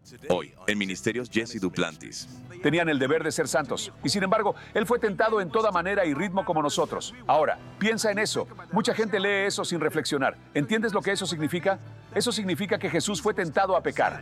Hoy, en Ministerios Jesse Duplantis. Tenían el deber de ser santos. Y sin embargo, él fue tentado en toda manera y ritmo como nosotros. Ahora, piensa en eso. Mucha gente lee eso sin reflexionar. ¿Entiendes lo que eso significa? Eso significa que Jesús fue tentado a pecar.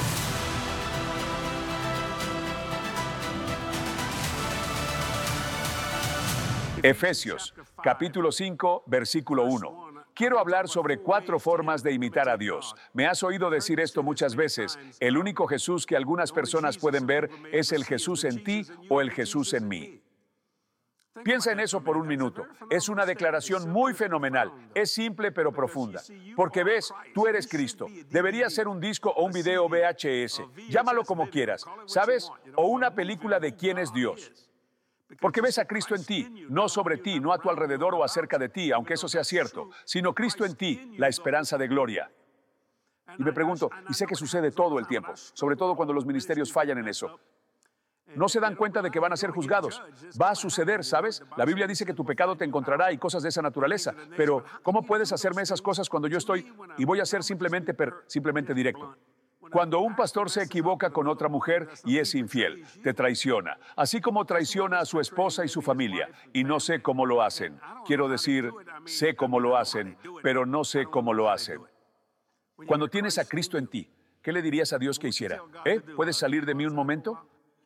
Efesios, capítulo 5, versículo 1. Quiero hablar sobre 4 formas de imitar a Dios. Me has oído decir esto muchas veces. El único Jesús que algunas personas pueden ver es el Jesús en ti o el Jesús en mí. Piensa en eso por un minuto. Es una declaración muy fenomenal. Es simple pero profunda. Porque ves, tú eres Cristo. Debería ser un disco o un video VHS. Llámalo como quieras, ¿sabes? O una película de quién es Dios. Porque ves a Cristo en ti, no sobre ti, no a tu alrededor o acerca de ti, aunque eso sea cierto, sino Cristo en ti, la esperanza de gloria. Y me pregunto, y sé que sucede todo el tiempo, sobre todo cuando los ministerios fallan en eso. No se dan cuenta de que van a ser juzgados. Va a suceder, ¿sabes? La Biblia dice que tu pecado te encontrará y cosas de esa naturaleza. Pero, ¿cómo puedes hacerme esas cosas cuando yo estoy y voy a ser simplemente directo? Cuando un pastor se equivoca con otra mujer y es infiel, te traiciona, así como traiciona a su esposa y su familia, y no sé cómo lo hacen. Quiero decir, sé cómo lo hacen, pero no sé cómo lo hacen. Cuando tienes a Cristo en ti, ¿qué le dirías a Dios que hiciera? ¿Puedes salir de mí un momento?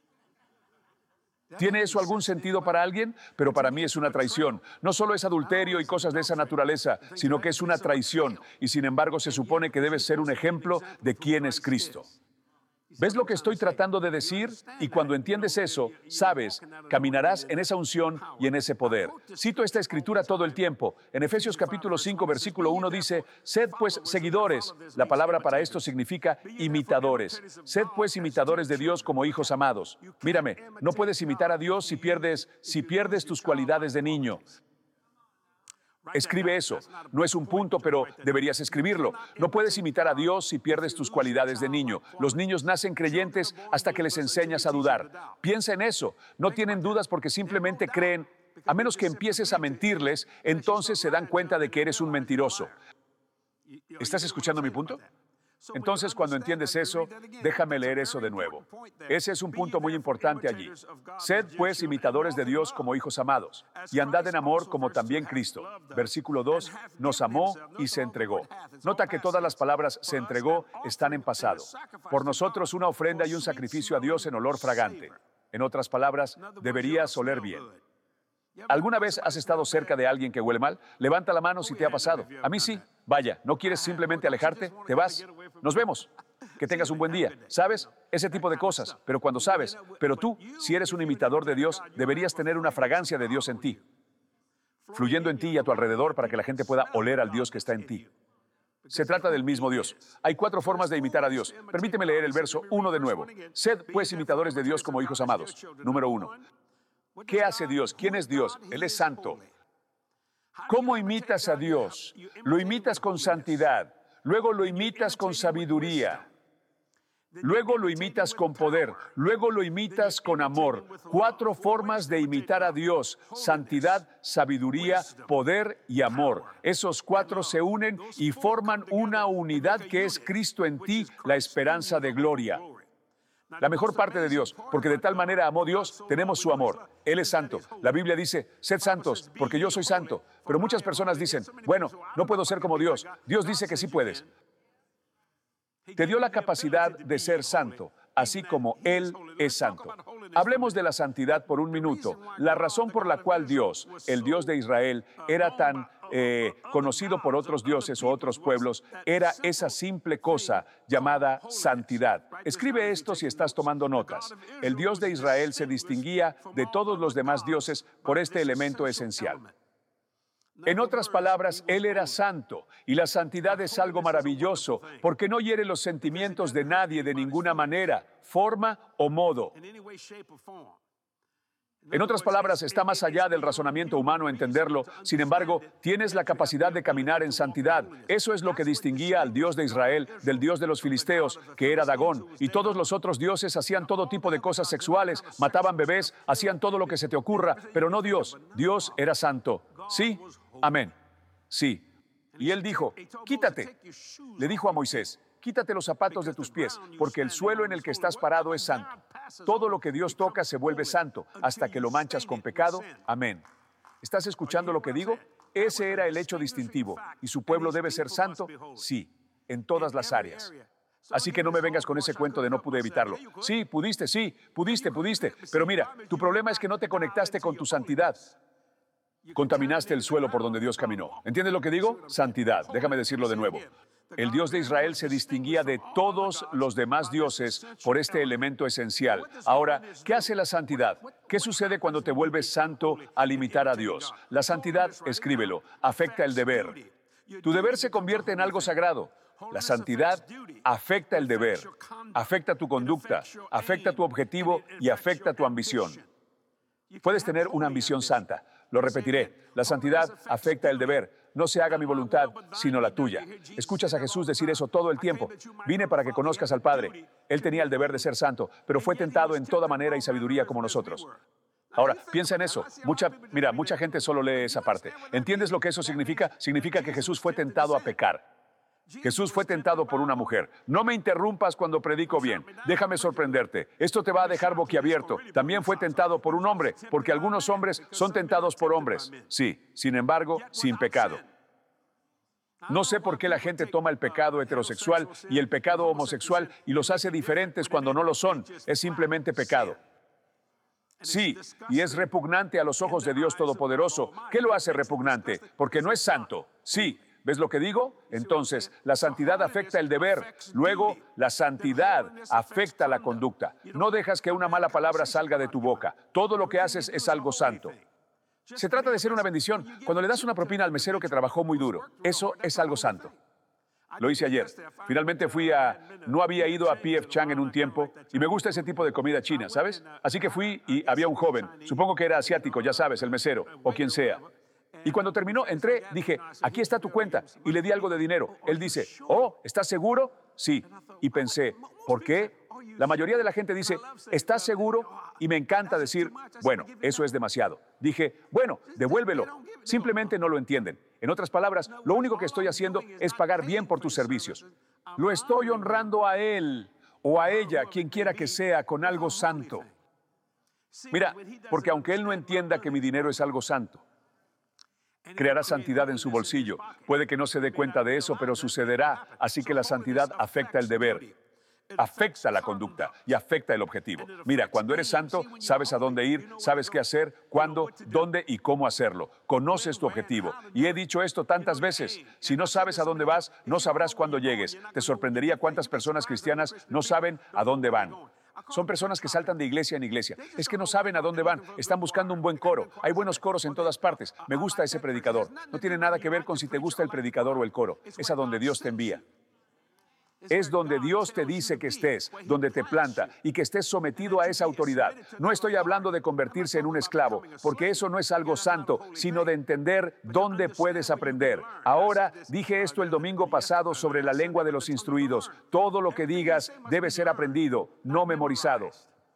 ¿Tiene eso algún sentido para alguien? Pero para mí es una traición. No solo es adulterio y cosas de esa naturaleza, sino que es una traición. Y sin embargo se supone que debes ser un ejemplo de quién es Cristo. ¿Ves lo que estoy tratando de decir? Y cuando entiendes eso, sabes, caminarás en esa unción y en ese poder. Cito esta escritura todo el tiempo. En Efesios capítulo 5, versículo 1 dice, sed pues seguidores. La palabra para esto significa imitadores. Sed pues imitadores de Dios como hijos amados. Mírame, no puedes imitar a Dios si pierdes tus cualidades de niño. Escribe eso. No es un punto, pero deberías escribirlo. No puedes imitar a Dios si pierdes tus cualidades de niño. Los niños nacen creyentes hasta que les enseñas a dudar. Piensa en eso. No tienen dudas porque simplemente creen. A menos que empieces a mentirles, entonces se dan cuenta de que eres un mentiroso. ¿Estás escuchando mi punto? Entonces, cuando entiendes eso, déjame leer eso de nuevo. Ese es un punto muy importante allí. Sed, pues, imitadores de Dios como hijos amados, y andad en amor como también Cristo. Versículo 2, nos amó y se entregó. Nota que todas las palabras se entregó están en pasado. Por nosotros una ofrenda y un sacrificio a Dios en olor fragante. En otras palabras, deberías oler bien. ¿Alguna vez has estado cerca de alguien que huele mal? Levanta la mano si te ha pasado. A mí sí. Vaya, ¿no quieres simplemente alejarte? ¿Te vas? Nos vemos. Que tengas un buen día. ¿Sabes? Ese tipo de cosas. Pero cuando sabes, pero tú, si eres un imitador de Dios, deberías tener una fragancia de Dios en ti, fluyendo en ti y a tu alrededor para que la gente pueda oler al Dios que está en ti. Se trata del mismo Dios. Hay 4 formas de imitar a Dios. Permíteme leer el verso 1 de nuevo. Sed, pues, imitadores de Dios como hijos amados. Número 1. ¿Qué hace Dios? ¿Quién es Dios? Él es santo. ¿Cómo imitas a Dios? Lo imitas con santidad, luego lo imitas con sabiduría, luego lo imitas con poder, luego lo imitas con amor. 4 formas de imitar a Dios: santidad, sabiduría, poder y amor. Esos 4 se unen y forman una unidad que es Cristo en ti, la esperanza de gloria. La mejor parte de Dios, porque de tal manera amó Dios, tenemos su amor. Él es santo. La Biblia dice, sed santos, porque yo soy santo. Pero muchas personas dicen, bueno, no puedo ser como Dios. Dios dice que sí puedes. Te dio la capacidad de ser santo, así como Él es santo. Hablemos de la santidad por un minuto. La razón por la cual Dios, el Dios de Israel, era tan conocido por otros dioses o otros pueblos, era esa simple cosa llamada santidad. Escribe esto si estás tomando notas. El Dios de Israel se distinguía de todos los demás dioses por este elemento esencial. En otras palabras, Él era santo, y la santidad es algo maravilloso, porque no hiere los sentimientos de nadie de ninguna manera, forma o modo. En otras palabras, está más allá del razonamiento humano entenderlo. Sin embargo, tienes la capacidad de caminar en santidad. Eso es lo que distinguía al Dios de Israel del Dios de los filisteos, que era Dagón. Y todos los otros dioses hacían todo tipo de cosas sexuales, mataban bebés, hacían todo lo que se te ocurra, pero no Dios. Dios era santo. ¿Sí? Amén. Sí. Y él dijo, quítate. Le dijo a Moisés, quítate los zapatos de tus pies, porque el suelo en el que estás parado es santo. Todo lo que Dios toca se vuelve santo, hasta que lo manchas con pecado. Amén. ¿Estás escuchando lo que digo? Ese era el hecho distintivo. ¿Y su pueblo debe ser santo? Sí, en todas las áreas. Así que no me vengas con ese cuento de no pude evitarlo. Sí, pudiste, pudiste. Pero mira, tu problema es que no te conectaste con tu santidad. Contaminaste el suelo por donde Dios caminó. ¿Entiendes lo que digo? Santidad. Déjame decirlo de nuevo. El Dios de Israel se distinguía de todos los demás dioses por este elemento esencial. Ahora, ¿qué hace la santidad? ¿Qué sucede cuando te vuelves santo al imitar a Dios? La santidad, escríbelo, afecta el deber. Tu deber se convierte en algo sagrado. La santidad afecta el deber, afecta tu conducta, afecta tu objetivo y afecta tu ambición. Puedes tener una ambición santa. Lo repetiré. La santidad afecta el deber. No se haga mi voluntad, sino la tuya. Escuchas a Jesús decir eso todo el tiempo. Vine para que conozcas al Padre. Él tenía el deber de ser santo, pero fue tentado en toda manera y sabiduría como nosotros. Ahora, piensa en eso. Mucha gente solo lee esa parte. ¿Entiendes lo que eso significa? Significa que Jesús fue tentado a pecar. Jesús fue tentado por una mujer. No me interrumpas cuando predico bien. Déjame sorprenderte. Esto te va a dejar boquiabierto. También fue tentado por un hombre, porque algunos hombres son tentados por hombres. Sí, sin embargo, sin pecado. No sé por qué la gente toma el pecado heterosexual y el pecado homosexual y los hace diferentes cuando no lo son. Es simplemente pecado. Sí, y es repugnante a los ojos de Dios Todopoderoso. ¿Qué lo hace repugnante? Porque no es santo. Sí. ¿Ves lo que digo? Entonces, la santidad afecta el deber. Luego, la santidad afecta la conducta. No dejas que una mala palabra salga de tu boca. Todo lo que haces es algo santo. Se trata de ser una bendición. Cuando le das una propina al mesero que trabajó muy duro, eso es algo santo. Lo hice ayer. Finalmente no había ido a P.F. Chang en un tiempo y me gusta ese tipo de comida china, ¿sabes? Así que fui y había un joven, supongo que era asiático, ya sabes, el mesero o quien sea. Y cuando terminó, entré, dije, aquí está tu cuenta, y le di algo de dinero. Él dice, oh, ¿estás seguro? Sí. Y pensé, ¿por qué? La mayoría de la gente dice, ¿estás seguro? Y me encanta decir, bueno, eso es demasiado. Dije, bueno, devuélvelo. Simplemente no lo entienden. En otras palabras, lo único que estoy haciendo es pagar bien por tus servicios. Lo estoy honrando a él o a ella, quien quiera que sea, con algo santo. Mira, porque aunque él no entienda que mi dinero es algo santo, creará santidad en su bolsillo. Puede que no se dé cuenta de eso, pero sucederá. Así que la santidad afecta el deber, afecta la conducta y afecta el objetivo. Mira, cuando eres santo, sabes a dónde ir, sabes qué hacer, cuándo, dónde y cómo hacerlo. Conoces tu objetivo. Y he dicho esto tantas veces. Si no sabes a dónde vas, no sabrás cuándo llegues. Te sorprendería cuántas personas cristianas no saben a dónde van. Son personas que saltan de iglesia en iglesia. Es que no saben a dónde van. Están buscando un buen coro. Hay buenos coros en todas partes. Me gusta ese predicador. No tiene nada que ver con si te gusta el predicador o el coro. Es a donde Dios te envía. Es donde Dios te dice que estés, donde te planta y que estés sometido a esa autoridad. No estoy hablando de convertirse en un esclavo, porque eso no es algo santo, sino de entender dónde puedes aprender. Ahora, dije esto el domingo pasado sobre la lengua de los instruidos. Todo lo que digas debe ser aprendido, no memorizado.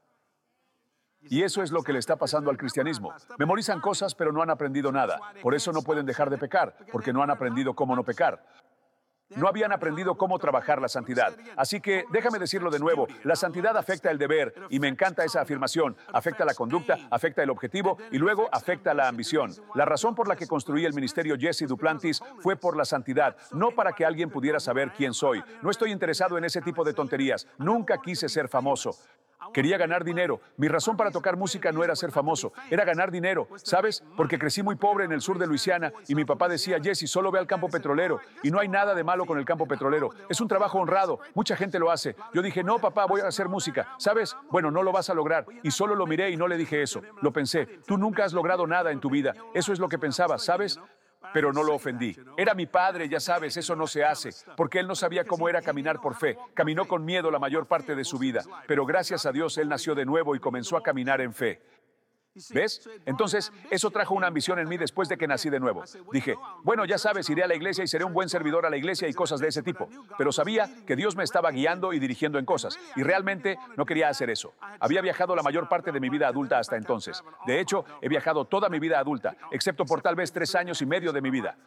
Y eso es lo que le está pasando al cristianismo. Memorizan cosas, pero no han aprendido nada. Por eso no pueden dejar de pecar, porque no han aprendido cómo no pecar. No habían aprendido cómo trabajar la santidad. Así que déjame decirlo de nuevo, la santidad afecta el deber, y me encanta esa afirmación. Afecta la conducta, afecta el objetivo, y luego afecta la ambición. La razón por la que construí el ministerio Jesse Duplantis fue por la santidad, no para que alguien pudiera saber quién soy. No estoy interesado en ese tipo de tonterías. Nunca quise ser famoso. Quería ganar dinero. Mi razón para tocar música no era ser famoso, era ganar dinero. ¿Sabes? Porque crecí muy pobre en el sur de Luisiana y mi papá decía, Jesse, solo ve al campo petrolero. Y no hay nada de malo con el campo petrolero. Es un trabajo honrado. Mucha gente lo hace. Yo dije, no, papá, voy a hacer música. ¿Sabes? Bueno, no lo vas a lograr. Y solo lo miré y no le dije eso. Lo pensé. Tú nunca has logrado nada en tu vida. Eso es lo que pensaba, ¿sabes? Pero no lo ofendí. Era mi padre, ya sabes, eso no se hace, porque él no sabía cómo era caminar por fe. Caminó con miedo la mayor parte de su vida, pero gracias a Dios él nació de nuevo y comenzó a caminar en fe. ¿Ves? Entonces, eso trajo una ambición en mí después de que nací de nuevo. Dije, bueno, ya sabes, iré a la iglesia y seré un buen servidor a la iglesia y cosas de ese tipo. Pero sabía que Dios me estaba guiando y dirigiendo en cosas. Y realmente no quería hacer eso. Había viajado la mayor parte de mi vida adulta hasta entonces. De hecho, he viajado toda mi vida adulta, excepto por tal vez 3 años y medio de mi vida.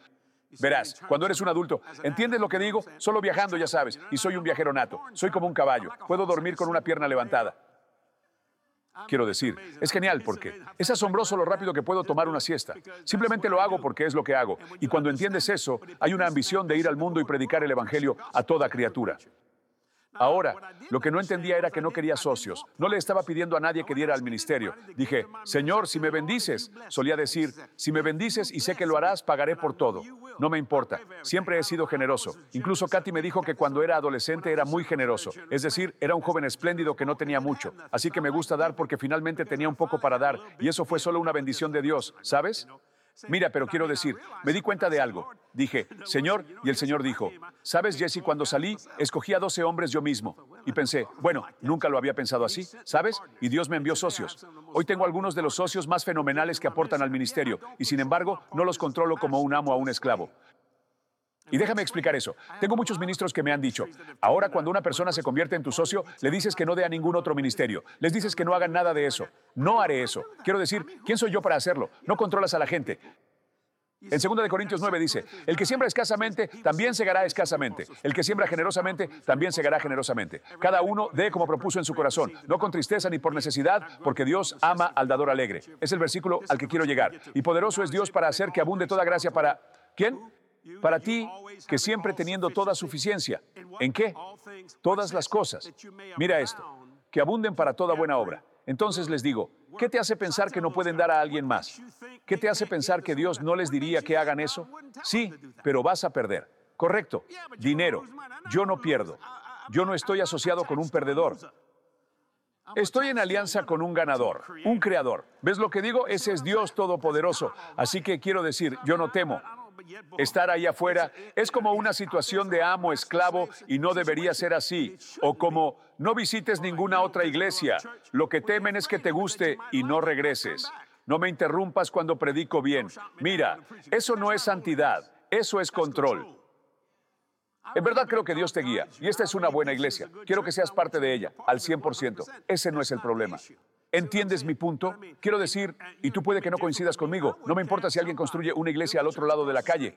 Verás, cuando eres un adulto, ¿entiendes lo que digo? Solo viajando, ya sabes, y soy un viajero nato. Soy como un caballo. Puedo dormir con una pierna levantada. Quiero decir, es genial porque es asombroso lo rápido que puedo tomar una siesta. Simplemente lo hago porque es lo que hago. Y cuando entiendes eso, hay una ambición de ir al mundo y predicar el evangelio a toda criatura. Ahora, lo que no entendía era que no quería socios. No le estaba pidiendo a nadie que diera al ministerio. Dije, Señor, si me bendices, solía decir, si me bendices y sé que lo harás, pagaré por todo. No me importa. Siempre he sido generoso. Incluso Katy me dijo que cuando era adolescente era muy generoso. Es decir, era un joven espléndido que no tenía mucho. Así que me gusta dar porque finalmente tenía un poco para dar. Y eso fue solo una bendición de Dios, ¿sabes? Mira, pero quiero decir, me di cuenta de algo. Dije, Señor, y el Señor dijo, ¿sabes, Jesse, cuando salí, escogí a 12 hombres yo mismo? Y pensé, bueno, nunca lo había pensado así, ¿sabes? Y Dios me envió socios. Hoy tengo algunos de los socios más fenomenales que aportan al ministerio, y sin embargo, no los controlo como un amo a un esclavo. Y déjame explicar eso. Tengo muchos ministros que me han dicho, ahora cuando una persona se convierte en tu socio, le dices que no dé a ningún otro ministerio. Les dices que no hagan nada de eso. No haré eso. Quiero decir, ¿quién soy yo para hacerlo? No controlas a la gente. En 2 Corintios 9 dice, el que siembra escasamente, también segará escasamente. El que siembra generosamente, también segará generosamente. Cada uno dé como propuso en su corazón, no con tristeza ni por necesidad, porque Dios ama al dador alegre. Es el versículo al que quiero llegar. Y poderoso es Dios para hacer que abunde toda gracia para... ¿Quién? Para ti, que siempre teniendo toda suficiencia. ¿En qué? Todas las cosas. Mira esto, que abunden para toda buena obra. Entonces les digo, ¿qué te hace pensar que no pueden dar a alguien más? ¿Qué te hace pensar que Dios no les diría que hagan eso? Sí, pero vas a perder. Correcto. Dinero. Yo no pierdo. Yo no estoy asociado con un perdedor. Estoy en alianza con un ganador, un creador. ¿Ves lo que digo? Ese es Dios Todopoderoso. Así que quiero decir, yo no temo. Estar ahí afuera es como una situación de amo-esclavo y no debería ser así. O como, no visites ninguna otra iglesia. Lo que temen es que te guste y no regreses. No me interrumpas cuando predico bien. Mira, eso no es santidad, eso es control. En verdad creo que Dios te guía, y esta es una buena iglesia. Quiero que seas parte de ella, al 100%. Ese no es el problema. ¿Entiendes mi punto? Quiero decir, y tú puede que no coincidas conmigo, no me importa si alguien construye una iglesia al otro lado de la calle.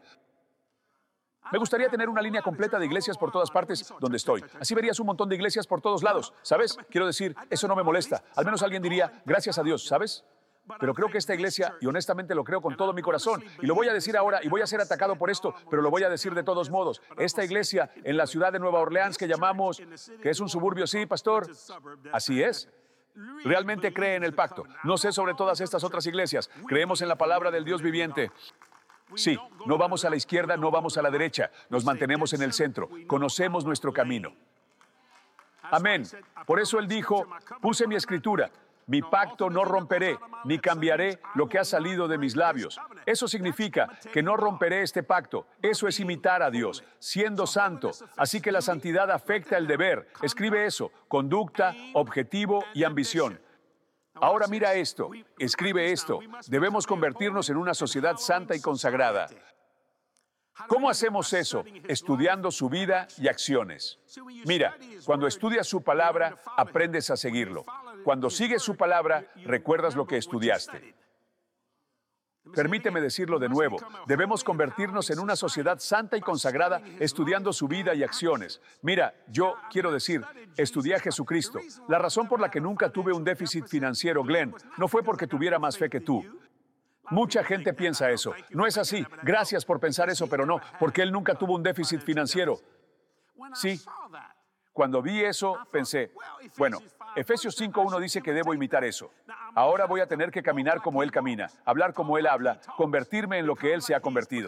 Me gustaría tener una línea completa de iglesias por todas partes donde estoy. Así verías un montón de iglesias por todos lados, ¿sabes? Quiero decir, eso no me molesta. Al menos alguien diría, gracias a Dios, ¿sabes? Pero creo que esta iglesia, y honestamente lo creo con todo mi corazón, y lo voy a decir ahora, y voy a ser atacado por esto, pero lo voy a decir de todos modos. Esta iglesia en la ciudad de Nueva Orleans que llamamos, que es un suburbio, sí, pastor, así es. Realmente cree en el pacto. No sé sobre todas estas otras iglesias. Creemos en la palabra del Dios viviente. Sí, no vamos a la izquierda, no vamos a la derecha. Nos mantenemos en el centro. Conocemos nuestro camino. Amén. Por eso él dijo, puse mi escritura. Mi pacto no romperé, ni cambiaré lo que ha salido de mis labios. Eso significa que no romperé este pacto. Eso es imitar a Dios, siendo santo. Así que la santidad afecta el deber. Escribe eso, conducta, objetivo y ambición. Ahora mira esto, escribe esto. Debemos convertirnos en una sociedad santa y consagrada. ¿Cómo hacemos eso? Estudiando su vida y acciones. Mira, cuando estudias su palabra, aprendes a seguirlo. Cuando sigues su palabra, recuerdas lo que estudiaste. Permíteme decirlo de nuevo. Debemos convertirnos en una sociedad santa y consagrada, estudiando su vida y acciones. Mira, yo quiero decir, estudié a Jesucristo. La razón por la que nunca tuve un déficit financiero, Glenn, no fue porque tuviera más fe que tú. Mucha gente piensa eso. No es así. Gracias por pensar eso, pero no, porque él nunca tuvo un déficit financiero. Sí. Cuando vi eso, pensé, bueno, Efesios 5:1 dice que debo imitar eso. Ahora voy a tener que caminar como él camina, hablar como él habla, convertirme en lo que él se ha convertido.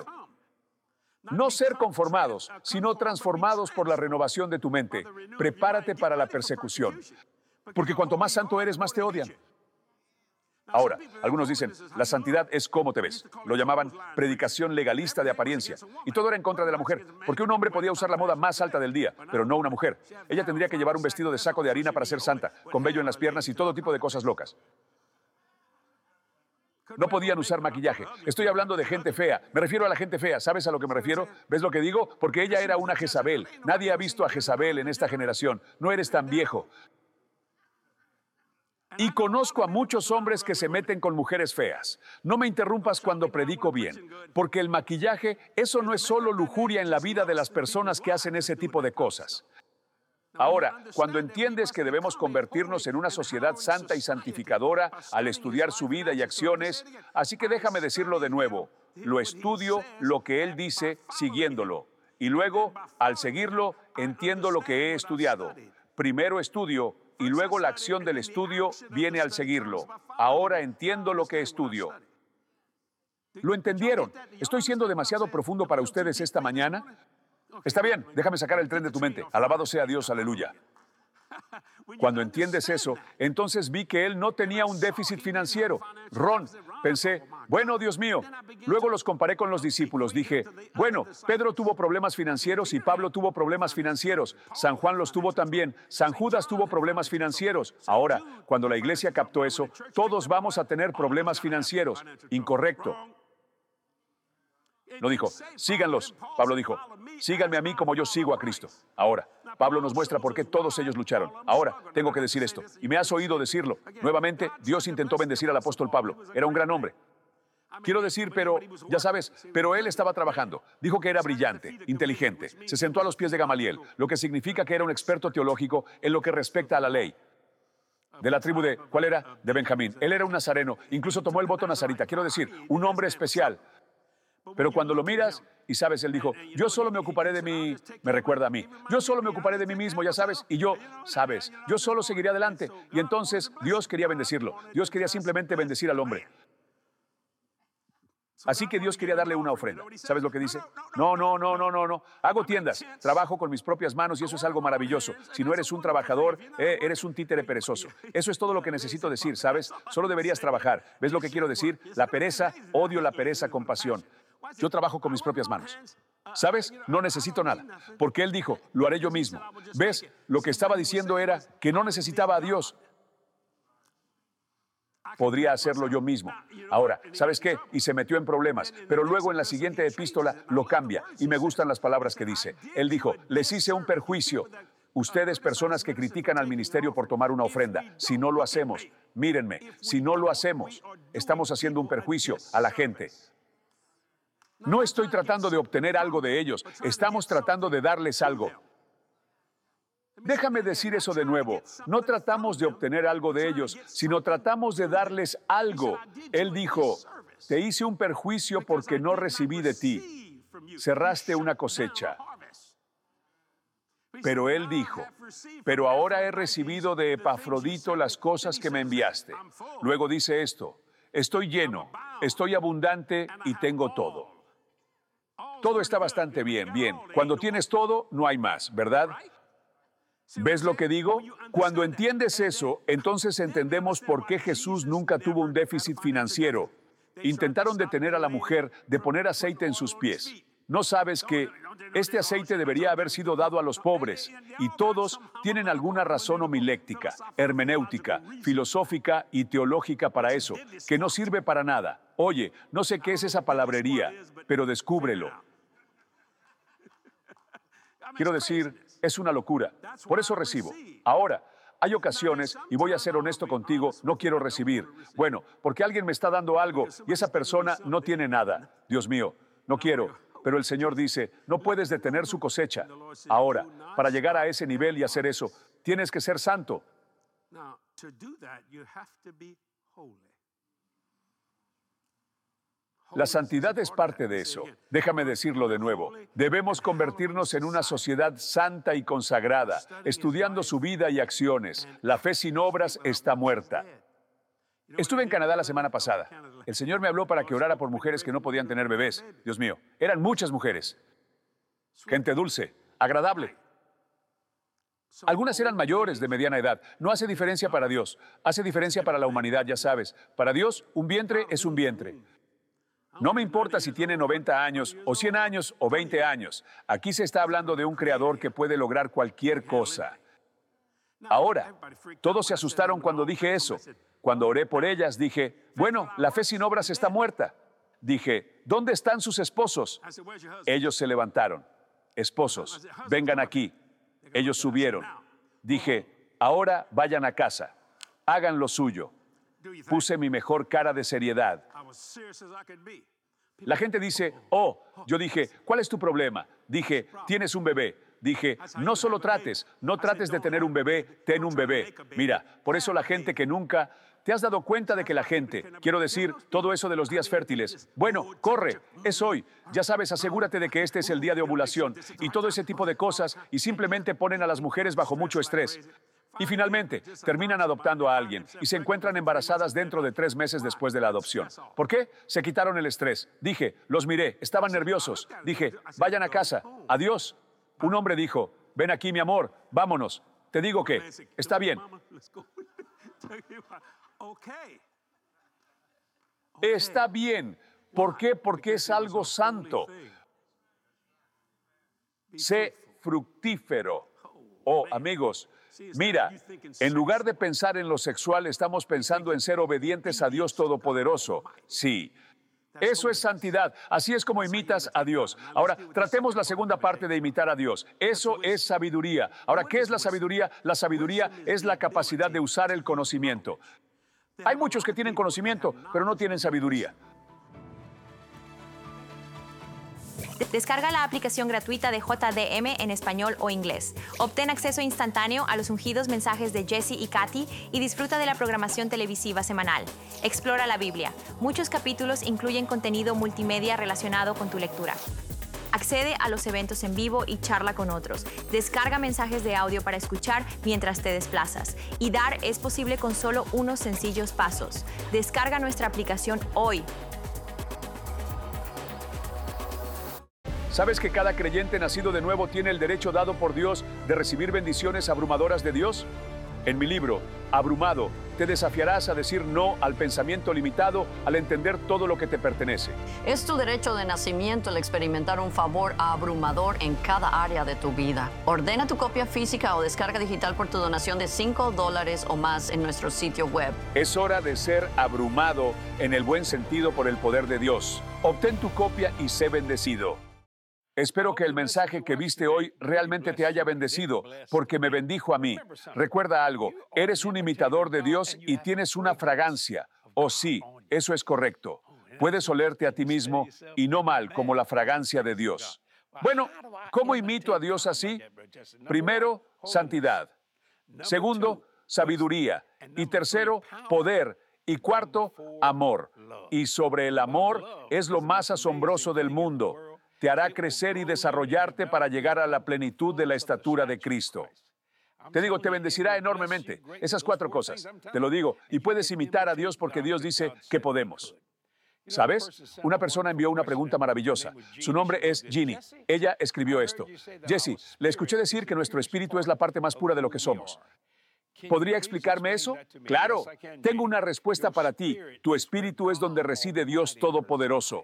No ser conformados, sino transformados por la renovación de tu mente. Prepárate para la persecución. Porque cuanto más santo eres, más te odian. Ahora, algunos dicen, la santidad es cómo te ves. Lo llamaban predicación legalista de apariencia. Y todo era en contra de la mujer, porque un hombre podía usar la moda más alta del día, pero no una mujer. Ella tendría que llevar un vestido de saco de harina para ser santa, con vello en las piernas y todo tipo de cosas locas. No podían usar maquillaje. Estoy hablando de gente fea. Me refiero a la gente fea. ¿Sabes a lo que me refiero? ¿Ves lo que digo? Porque ella era una Jezabel. Nadie ha visto a Jezabel en esta generación. No eres tan viejo. Y conozco a muchos hombres que se meten con mujeres feas. No me interrumpas cuando predico bien, porque el maquillaje, eso no es solo lujuria en la vida de las personas que hacen ese tipo de cosas. Ahora, cuando entiendes que debemos convertirnos en una sociedad santa y santificadora al estudiar su vida y acciones, así que déjame decirlo de nuevo, lo estudio lo que él dice siguiéndolo. Y luego, al seguirlo, entiendo lo que he estudiado. Primero estudio y luego la acción del estudio viene al seguirlo. Ahora entiendo lo que estudio. ¿Lo entendieron? ¿Estoy siendo demasiado profundo para ustedes esta mañana? Está bien, déjame sacar el tren de tu mente. Alabado sea Dios, aleluya. Cuando entiendes eso, entonces vi que él no tenía un déficit financiero. Ron, pensé, bueno, Dios mío. Luego los comparé con los discípulos. Dije, bueno, Pedro tuvo problemas financieros y Pablo tuvo problemas financieros. San Juan los tuvo también. San Judas tuvo problemas financieros. Ahora, cuando la iglesia captó eso, todos vamos a tener problemas financieros. Incorrecto. No dijo, síganlos. Pablo dijo, síganme a mí como yo sigo a Cristo. Ahora, Pablo nos muestra por qué todos ellos lucharon. Ahora, tengo que decir esto. Y me has oído decirlo. Nuevamente, Dios intentó bendecir al apóstol Pablo. Era un gran hombre. Quiero decir, pero, ya sabes, pero él estaba trabajando. Dijo que era brillante, inteligente. Se sentó a los pies de Gamaliel, lo que significa que era un experto teológico en lo que respecta a la ley. De la tribu de, ¿cuál era? De Benjamín. Él era un nazareno. Incluso tomó el voto nazarita. Quiero decir, un hombre especial. Pero cuando lo miras, y sabes, él dijo, yo solo me ocuparé de mí, me recuerda a mí, yo solo me ocuparé de mí mismo, ya sabes, y yo, sabes, yo solo seguiré adelante. Y entonces Dios quería bendecirlo, Dios quería simplemente bendecir al hombre. Así que Dios quería darle una ofrenda. ¿Sabes lo que dice? No. Hago tiendas, trabajo con mis propias manos y eso es algo maravilloso. Si no eres un trabajador, eres un títere perezoso. Eso es todo lo que necesito decir, ¿sabes? Solo deberías trabajar. ¿Ves lo que quiero decir? La pereza, odio la pereza con pasión. Yo trabajo con mis propias manos. ¿Sabes? No necesito nada. Porque él dijo, lo haré yo mismo. ¿Ves? Lo que estaba diciendo era que no necesitaba a Dios. Podría hacerlo yo mismo. Ahora, ¿sabes qué? Y se metió en problemas. Pero luego en la siguiente epístola lo cambia. Y me gustan las palabras que dice. Él dijo, les hice un perjuicio. Ustedes, personas que critican al ministerio por tomar una ofrenda, si no lo hacemos, mírenme, si no lo hacemos, estamos haciendo un perjuicio a la gente. No estoy tratando de obtener algo de ellos, estamos tratando de darles algo. Déjame decir eso de nuevo, no tratamos de obtener algo de ellos, sino tratamos de darles algo. Él dijo, te hice un perjuicio porque no recibí de ti. Cerraste una cosecha. Pero él dijo, pero ahora he recibido de Epafrodito las cosas que me enviaste. Luego dice esto, estoy lleno, estoy abundante y tengo todo. Todo está bastante bien. Cuando tienes todo, no hay más, ¿verdad? ¿Ves lo que digo? Cuando entiendes eso, entonces entendemos por qué Jesús nunca tuvo un déficit financiero. Intentaron detener a la mujer de poner aceite en sus pies. ¿No sabes que este aceite debería haber sido dado a los pobres? Y todos tienen alguna razón homiléctica, hermenéutica, filosófica y teológica para eso, que no sirve para nada. Oye, no sé qué es esa palabrería, pero descúbrelo. Quiero decir, es una locura. Por eso recibo. Ahora, hay ocasiones, y voy a ser honesto contigo, no quiero recibir. Bueno, porque alguien me está dando algo y esa persona no tiene nada. Dios mío, no quiero. Pero el Señor dice, no puedes detener su cosecha. Ahora, para llegar a ese nivel y hacer eso, tienes que ser santo. La santidad es parte de eso. Déjame decirlo de nuevo. Debemos convertirnos en una sociedad santa y consagrada, estudiando su vida y acciones. La fe sin obras está muerta. Estuve en Canadá la semana pasada. El Señor me habló para que orara por mujeres que no podían tener bebés. Dios mío, eran muchas mujeres. Gente dulce, agradable. Algunas eran mayores, de mediana edad. No hace diferencia para Dios. Hace diferencia para la humanidad, ya sabes. Para Dios, un vientre es un vientre. No me importa si tiene 90 años, o 100 años, o 20 años. Aquí se está hablando de un creador que puede lograr cualquier cosa. Ahora, todos se asustaron cuando dije eso. Cuando oré por ellas, dije, bueno, la fe sin obras está muerta. Dije, ¿dónde están sus esposos? Ellos se levantaron. Esposos, vengan aquí. Ellos subieron. Dije, ahora vayan a casa. hagan lo suyo. Puse mi mejor cara de seriedad. La gente dice, oh, yo dije, ¿cuál es tu problema? Dije, tienes un bebé. Dije, no solo no trates de tener un bebé, ten un bebé. Mira, por eso la gente que nunca... ¿Te has dado cuenta de que la gente, quiero decir, todo eso de los días fértiles? Bueno, corre, es hoy. Ya sabes, asegúrate de que este es el día de ovulación y todo ese tipo de cosas y simplemente ponen a las mujeres bajo mucho estrés. Y finalmente, terminan adoptando a alguien y se encuentran embarazadas dentro de 3 meses después de la adopción. ¿Por qué? Se quitaron el estrés. Dije, los miré, estaban nerviosos. Dije, vayan a casa, adiós. Un hombre dijo, ven aquí, mi amor, vámonos. Te digo que, está bien. Está bien. ¿Por qué? Porque es algo santo. Sé fructífero. Oh, amigos, mira, en lugar de pensar en lo sexual, estamos pensando en ser obedientes a Dios Todopoderoso. Sí. Eso es santidad. Así es como imitas a Dios. Ahora, tratemos la segunda parte de imitar a Dios. Eso es sabiduría. Ahora, ¿qué es la sabiduría? La sabiduría es la capacidad de usar el conocimiento. Hay muchos que tienen conocimiento, pero no tienen sabiduría. Descarga la aplicación gratuita de JDM en español o inglés. Obtén acceso instantáneo a los ungidos mensajes de Jesse y Katy y disfruta de la programación televisiva semanal. Explora la Biblia. Muchos capítulos incluyen contenido multimedia relacionado con tu lectura. Accede a los eventos en vivo y charla con otros. Descarga mensajes de audio para escuchar mientras te desplazas. Y dar es posible con solo unos sencillos pasos. Descarga nuestra aplicación hoy. ¿Sabes que cada creyente nacido de nuevo tiene el derecho dado por Dios de recibir bendiciones abrumadoras de Dios? En mi libro, Abrumado, te desafiarás a decir no al pensamiento limitado al entender todo lo que te pertenece. Es tu derecho de nacimiento el experimentar un favor abrumador en cada área de tu vida. Ordena tu copia física o descarga digital por tu donación de $5 o más en nuestro sitio web. Es hora de ser abrumado en el buen sentido por el poder de Dios. Obtén tu copia y sé bendecido. Espero que el mensaje que viste hoy realmente te haya bendecido, porque me bendijo a mí. Recuerda algo, eres un imitador de Dios y tienes una fragancia. Oh sí, eso es correcto. Puedes olerte a ti mismo y no mal como la fragancia de Dios. Bueno, ¿cómo imito a Dios así? Primero, santidad. Segundo, sabiduría. Y tercero, poder. Y cuarto, amor. Y sobre el amor es lo más asombroso del mundo. Te hará crecer y desarrollarte para llegar a la plenitud de la estatura de Cristo. Te digo, te bendecirá enormemente. Esas 4 cosas. Te lo digo. Y puedes imitar a Dios porque Dios dice que podemos. ¿Sabes? Una persona envió una pregunta maravillosa. Su nombre es Ginny. Ella escribió esto. Jesse, le escuché decir que nuestro espíritu es la parte más pura de lo que somos. ¿Podría explicarme eso? Claro. Tengo una respuesta para ti. Tu espíritu es donde reside Dios Todopoderoso.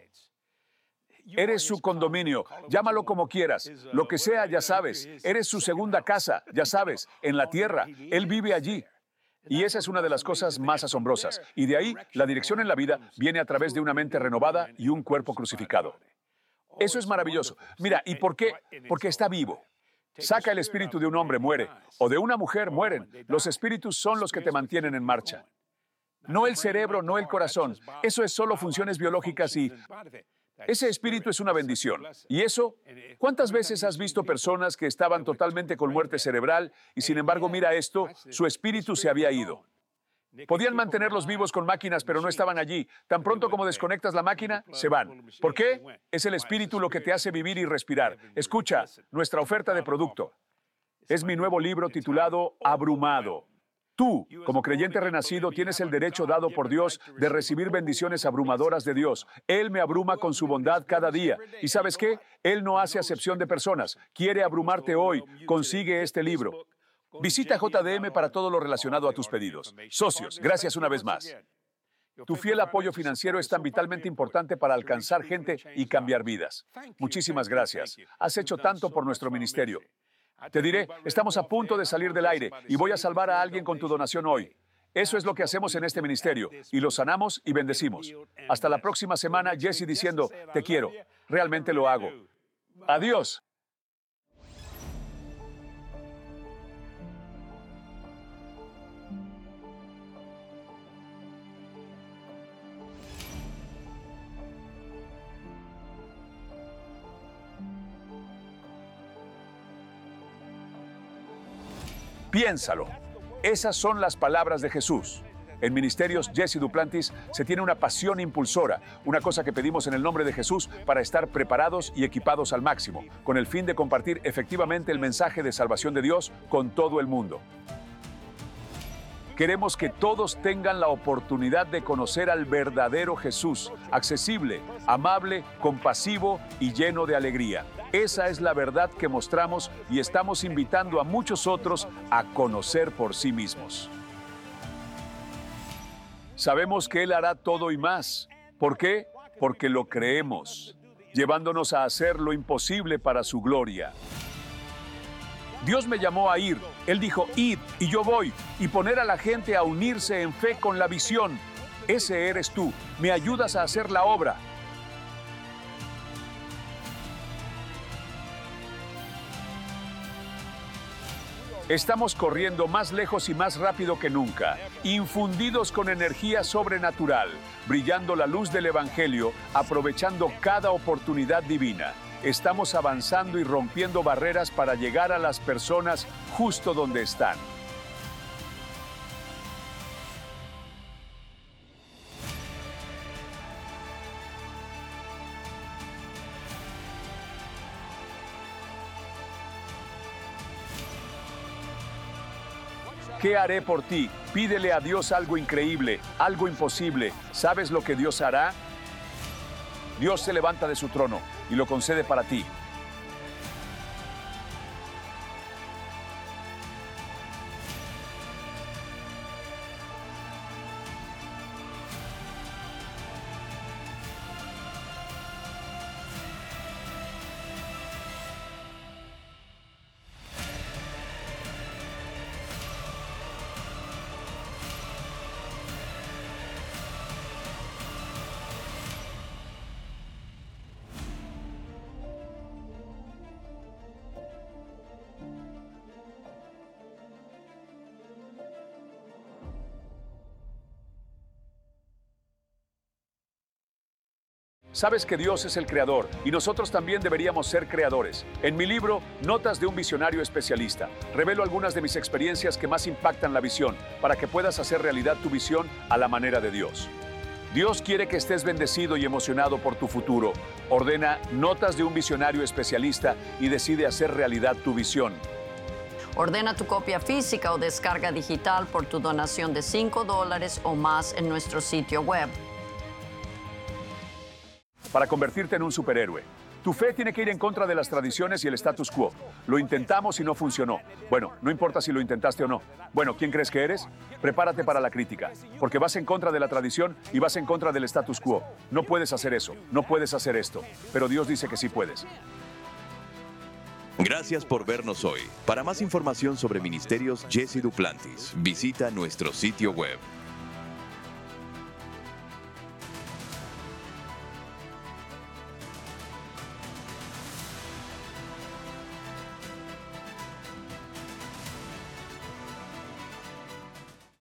Eres su condominio, llámalo como quieras, lo que sea, ya sabes. Eres su segunda casa, ya sabes, en la tierra. Él vive allí. Y esa es una de las cosas más asombrosas. Y de ahí, la dirección en la vida viene a través de una mente renovada y un cuerpo crucificado. Eso es maravilloso. Mira, ¿y por qué? Porque está vivo. Saca el espíritu de un hombre, muere. O de una mujer, mueren. Los espíritus son los que te mantienen en marcha. No el cerebro, no el corazón. Eso es solo funciones biológicas y... ese espíritu es una bendición. ¿Y eso? ¿Cuántas veces has visto personas que estaban totalmente con muerte cerebral y sin embargo, mira esto, su espíritu se había ido? Podían mantenerlos vivos con máquinas, pero no estaban allí. Tan pronto como desconectas la máquina, se van. ¿Por qué? Es el espíritu lo que te hace vivir y respirar. Escucha, nuestra oferta de producto. Es mi nuevo libro titulado Abrumado. Tú, como creyente renacido, tienes el derecho dado por Dios de recibir bendiciones abrumadoras de Dios. Él me abruma con su bondad cada día. ¿Y sabes qué? Él no hace acepción de personas. Quiere abrumarte hoy. Consigue este libro. Visita JDM para todo lo relacionado a tus pedidos. Socios, gracias una vez más. Tu fiel apoyo financiero es tan vitalmente importante para alcanzar gente y cambiar vidas. Muchísimas gracias. Has hecho tanto por nuestro ministerio. Te diré, estamos a punto de salir del aire y voy a salvar a alguien con tu donación hoy. Eso es lo que hacemos en este ministerio y lo sanamos y bendecimos. Hasta la próxima semana, Jesse diciendo, te quiero. Realmente lo hago. Adiós. Piénsalo. Esas son las palabras de Jesús. En Ministerios Jesse Duplantis se tiene una pasión impulsora, una cosa que pedimos en el nombre de Jesús para estar preparados y equipados al máximo, con el fin de compartir efectivamente el mensaje de salvación de Dios con todo el mundo. Queremos que todos tengan la oportunidad de conocer al verdadero Jesús, accesible, amable, compasivo y lleno de alegría. Esa es la verdad que mostramos y estamos invitando a muchos otros a conocer por sí mismos. Sabemos que Él hará todo y más. ¿Por qué? Porque lo creemos, llevándonos a hacer lo imposible para su gloria. Dios me llamó a ir. Él dijo, id, y yo voy, y poner a la gente a unirse en fe con la visión. Ese eres tú. Me ayudas a hacer la obra. Estamos corriendo más lejos y más rápido que nunca, infundidos con energía sobrenatural, brillando la luz del Evangelio, aprovechando cada oportunidad divina. Estamos avanzando y rompiendo barreras para llegar a las personas justo donde están. ¿Qué haré por ti? Pídele a Dios algo increíble, algo imposible. ¿Sabes lo que Dios hará? Dios se levanta de su trono y lo concede para ti. Sabes que Dios es el creador y nosotros también deberíamos ser creadores. En mi libro, Notas de un visionario especialista, revelo algunas de mis experiencias que más impactan la visión para que puedas hacer realidad tu visión a la manera de Dios. Dios quiere que estés bendecido y emocionado por tu futuro. Ordena Notas de un visionario especialista y decide hacer realidad tu visión. Ordena tu copia física o descarga digital por tu donación de $5 o más en nuestro sitio web. Para convertirte en un superhéroe. Tu fe tiene que ir en contra de las tradiciones y el status quo. Lo intentamos y no funcionó. Bueno, no importa si lo intentaste o no. Bueno, ¿quién crees que eres? Prepárate para la crítica, porque vas en contra de la tradición y vas en contra del status quo. No puedes hacer eso, no puedes hacer esto, pero Dios dice que sí puedes. Gracias por vernos hoy. Para más información sobre Ministerios Jesse Duplantis, visita nuestro sitio web